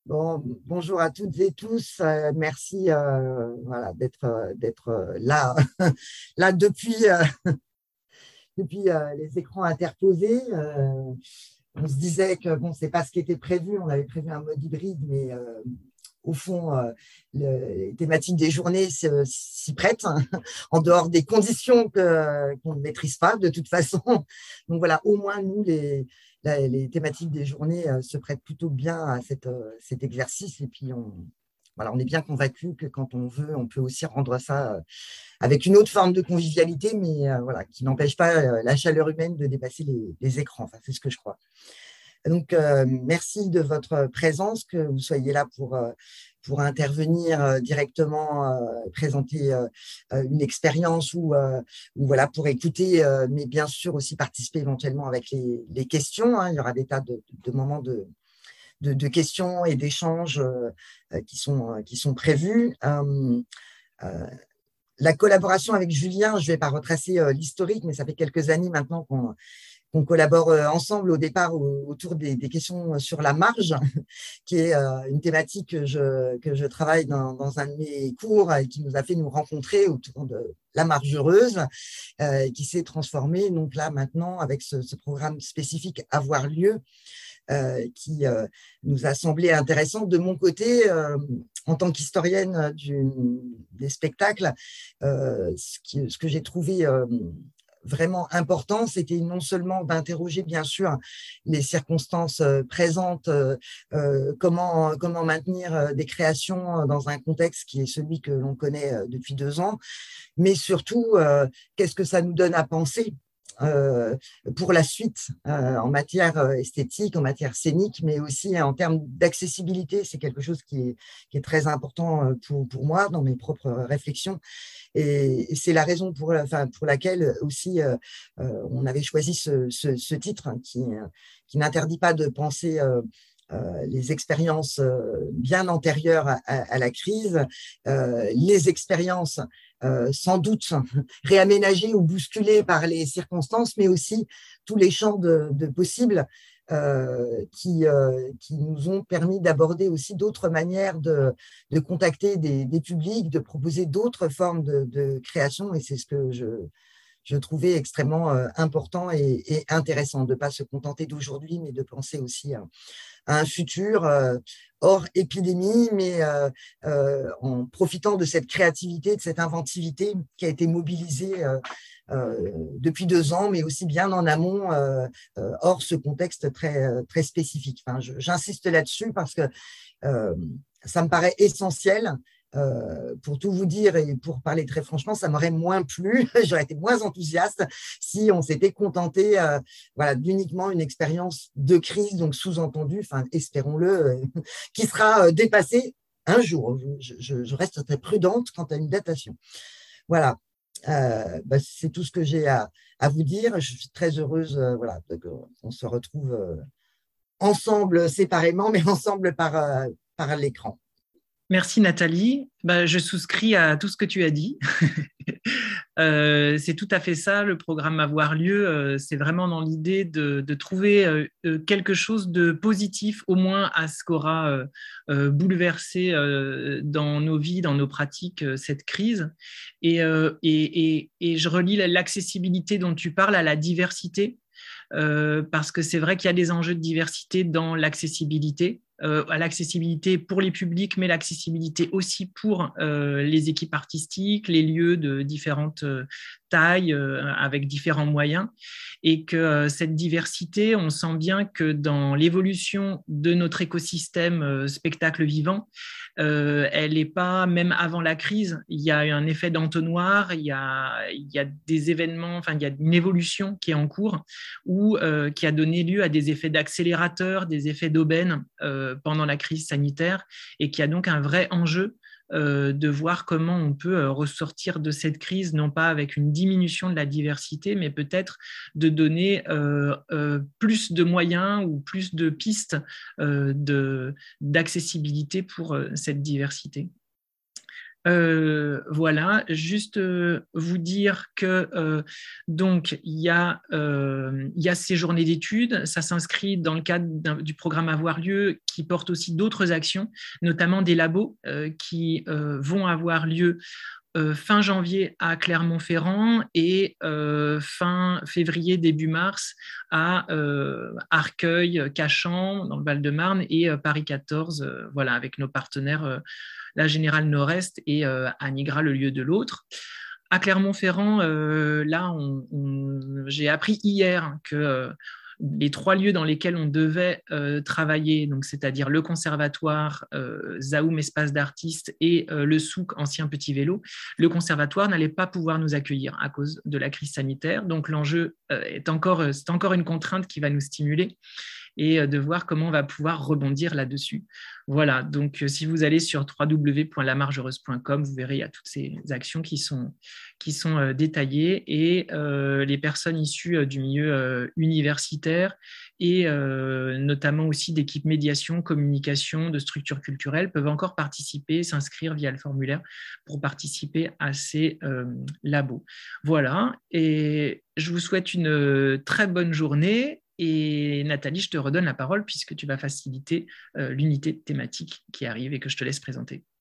Bon, bonjour à toutes et tous. Merci voilà, d'être là, là depuis les écrans interposés. On se disait que bon, c'est pas ce qui était prévu. On avait prévu un mode hybride, mais au fond, les thématiques des journées s'y prêtent, hein, en dehors des conditions qu'on ne maîtrise pas de toute façon. Donc voilà, au moins nous, les thématiques des journées se prêtent plutôt bien à cet exercice. Et puis, voilà, on est bien convaincu que quand on veut, on peut aussi rendre ça avec une autre forme de convivialité, mais voilà, qui n'empêche pas la chaleur humaine de dépasser les écrans. Enfin, c'est ce que je crois. Donc, merci de votre présence, que vous soyez là pour intervenir directement, présenter une expérience ou voilà, pour écouter, mais bien sûr aussi participer éventuellement avec les questions, hein. Il y aura des tas de moments de questions et d'échanges qui sont prévus. La collaboration avec Julien, je ne vais pas retracer l'historique, mais ça fait quelques années maintenant qu'on collabore ensemble au départ autour des questions sur la marge, qui est une thématique que je travaille dans un de mes cours et qui nous a fait nous rencontrer autour de la marge heureuse, qui s'est transformée donc là maintenant avec ce programme spécifique Avoir lieu, qui nous a semblé intéressant. De mon côté, en tant qu'historienne des spectacles, ce que j'ai trouvé vraiment important, c'était non seulement d'interroger bien sûr les circonstances présentes, comment maintenir des créations dans un contexte qui est celui que l'on connaît depuis 2 ans, mais surtout qu'est-ce que ça nous donne à penser euh, pour la suite en matière esthétique, en matière scénique, mais aussi en termes d'accessibilité. C'est quelque chose qui est très important pour moi dans mes propres réflexions. Et c'est la raison pour laquelle aussi on avait choisi ce titre, hein, qui n'interdit pas de penser les expériences bien antérieures à la crise, les expériences sans doute réaménagées ou bousculées par les circonstances, mais aussi tous les champs de possibles qui nous ont permis d'aborder aussi d'autres manières de contacter des publics, de proposer d'autres formes de création. Et c'est ce que je trouvais extrêmement important et intéressant, de ne pas se contenter d'aujourd'hui, mais de penser aussi à un futur hors épidémie, mais en profitant de cette créativité, de cette inventivité qui a été mobilisée depuis 2 ans, mais aussi bien en amont, hors ce contexte très spécifique. Enfin, j'insiste là-dessus parce que euh, ça me paraît essentiel. Pour tout vous dire et pour parler très franchement, ça m'aurait moins plu, j'aurais été moins enthousiaste si on s'était contenté voilà, d'uniquement une expérience de crise, donc sous-entendu, enfin, espérons-le, qui sera dépassée un jour. Je reste très prudente quant à une datation. Voilà, c'est tout ce que j'ai à vous dire. Je suis très heureuse voilà, qu'on se retrouve ensemble séparément, mais ensemble par l'écran. Merci Nathalie. Je souscris à tout ce que tu as dit. C'est tout à fait ça, le programme Avoir lieu. C'est vraiment dans l'idée de trouver quelque chose de positif, au moins à ce qu'aura bouleversé dans nos vies, dans nos pratiques, cette crise. Et je relie l'accessibilité dont tu parles à la diversité. Parce que c'est vrai qu'il y a des enjeux de diversité dans l'accessibilité, à l'accessibilité pour les publics, mais l'accessibilité aussi pour les équipes artistiques, les lieux de différentes tailles, avec différents moyens. Et que cette diversité, on sent bien que dans l'évolution de notre écosystème spectacle vivant, elle n'est pas, même avant la crise, il y a eu un effet d'entonnoir, il y a des événements, enfin, il y a une évolution qui est en cours, ou qui a donné lieu à des effets d'accélérateur, des effets d'aubaine pendant la crise sanitaire, et qui a donc un vrai enjeu de voir comment on peut ressortir de cette crise, non pas avec une diminution de la diversité, mais peut-être de donner plus de moyens ou plus de pistes d'accessibilité pour cette diversité. Voilà, juste vous dire que donc il y a ces journées d'études, ça s'inscrit dans le cadre du programme Avoir lieu qui porte aussi d'autres actions, notamment des labos qui vont avoir lieu fin janvier à Clermont-Ferrand et fin février, début mars à Arcueil, Cachan, dans le Val-de-Marne et Paris 14, voilà, avec nos partenaires, la Générale Nord-Est et Anigra, le lieu de l'autre. À Clermont-Ferrand, là, j'ai appris hier que les 3 lieux dans lesquels on devait travailler, donc c'est-à-dire le conservatoire, Zaoum Espace d'artistes et le Souk Ancien Petit Vélo, le conservatoire n'allait pas pouvoir nous accueillir à cause de la crise sanitaire. Donc l'enjeu c'est encore une contrainte qui va nous stimuler et de voir comment on va pouvoir rebondir là-dessus. Voilà, donc si vous allez sur www.lamargeheureuse.com, vous verrez, il y a toutes ces actions qui sont détaillées et les personnes issues du milieu universitaire et notamment aussi d'équipes médiation, communication, de structures culturelles peuvent encore participer, s'inscrire via le formulaire pour participer à ces labos. Voilà, et je vous souhaite une très bonne journée. Et Nathalie, je te redonne la parole puisque tu vas faciliter l'unité thématique qui arrive et que je te laisse présenter.